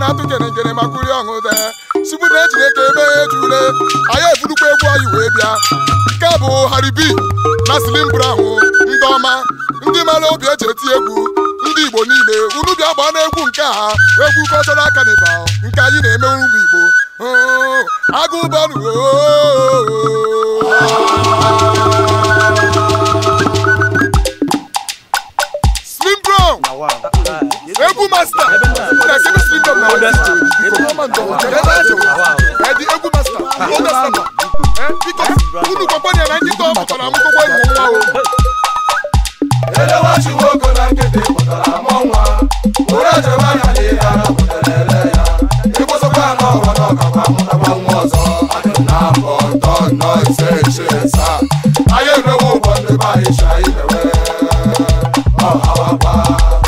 na-atụ kene makuri ọṅụ de sigbu na ejireke ebe ejule anyị efurukwa egwu anyị wee bịa nke bụ Haribi na Slim Brown ndị ọma ndị mara obi eji eti egwu ndị Igbo niile unu bịa gbaa n'egwu nke a egwu cultural carnival nke anyị na-eme ụmụ Igbo agụbanụ Slim Brown egwu master na-ekebe Slim Brown na egwu master biko unu kọmpani na ndị tọọ pụtara amụkọkwa egwu nwa o elewachi nwoke na nkịtị pụtara amụ nwa ụra jebe anya na ihe ara pụtara ele ya ịgbụsokwa ya n'ọgwa n'ọgakwa mụtaba nwa ọzọ adị na mbọ ntọ nnọọ ise esa anyị emewe ụgbọ ndị be anyị sha ilewe ọhawakwa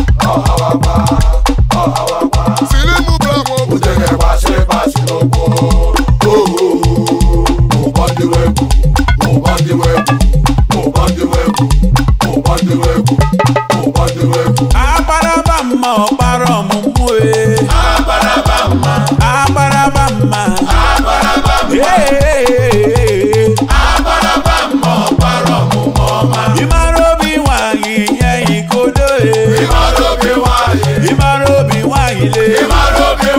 Slim Brown butege gbasị n'okwu ụgbọ ndị wegwu Abaraba mma ọkpara ọmụmụ abaraba mma abaraba mma ọkpara ọmụmụ ọma ịmara obi nwanyị nye ikodo ịmara obi nwanyị le ịmara obi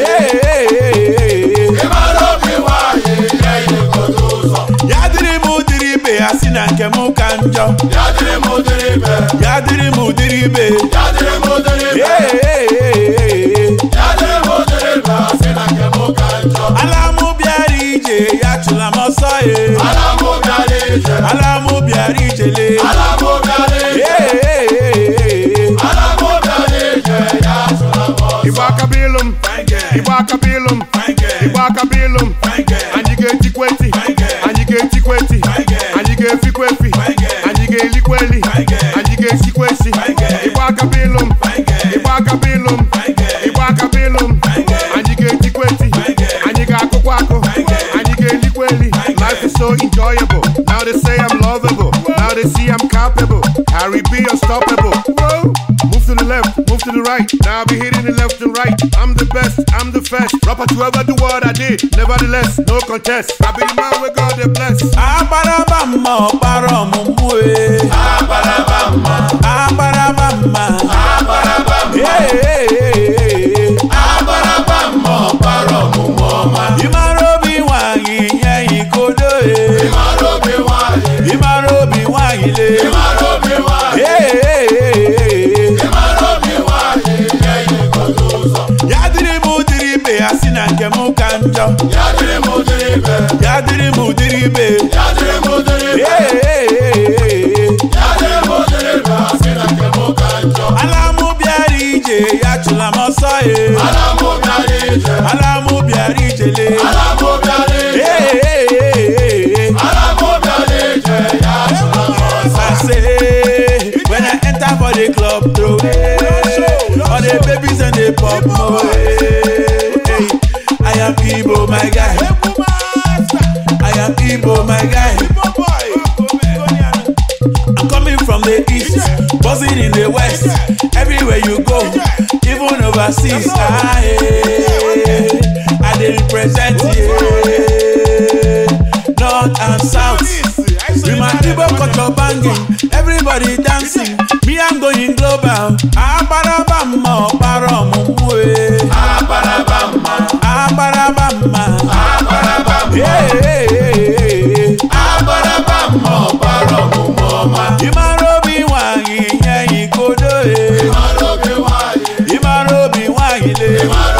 nwanyị nye ikodo ụzọ ya dịrị m dịrị ibe ya si na nke m ka njọ ya dịrị m dịrị ibe ala mụ bịara ije ya chụla m ọsọ ala mụ bịara ijele Igbo akabilum anyị ga-etikweti anyị ga-efikwefi anyị ga-elikweli anyị ga-esikwesi Igbo akabilum anyị ga-etikweti anyị ga-akụkwa akụ anyị ga-elikweli. Life is so enjoyable. Now they say I'm lovable. Now they see I'm capable. Harry B unstoppable. Whoa. Move to the left, move to the right. Now I'll be hitting the left and right. I'm the best, I'm the first rapper to ever do what I did. Nevertheless, no contest. I be the man with God they bless. Abaraba mma ọkpara ọmụmụ abaraba mma abaraba mma ọkpara ọmụmụ ọma ịmara obi nwanyị nye ikodo ịmara obi nwanyị le ịmara obi nwanyị nye ikodo ụzọ ya dịrị m dịrị ibe ya si na nke m ka njọ ya dịrị m dịrị ibe ala mụ bịara ije ya chụla m ọsọ ala mụ bịara ijele I say when I enter for the club throw all the babies and the pop I am Igbo my guy I am Igbo my guy I'm coming from the east buzzing in the west everywhere you go even overseas I dey represent north and south with my Igbo culture banging everybody dancing me I'm going global abaraba mma ọkpara ọmụmụ abaraba mma abaraba mma ọkpara ọmụmụ ọma ịmara obi nwanyị nye ikodo ịmara obi nwanyị le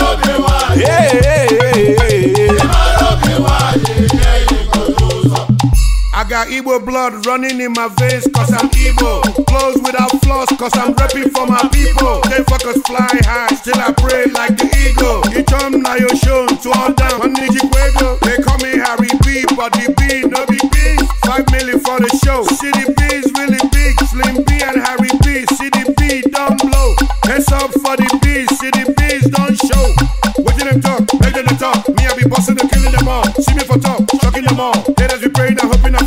I got Igbo blood running in my veins cause I'm Igbo. Clothes without flaws cause I'm repping for my people. They fuckers fly high, still I pray like the eagle. You turn now your show to all down. One Nijikwego. They call me Harry B, but the B no big B. 5 million for the show. City B is really big. Slim B and Harry B. City B don't blow. Hands up for the B. City B's don't show. What did them talk? Make them talk. Me I be bossing and killing them all. See me for top, shocking them all. Haters be praying and hoping I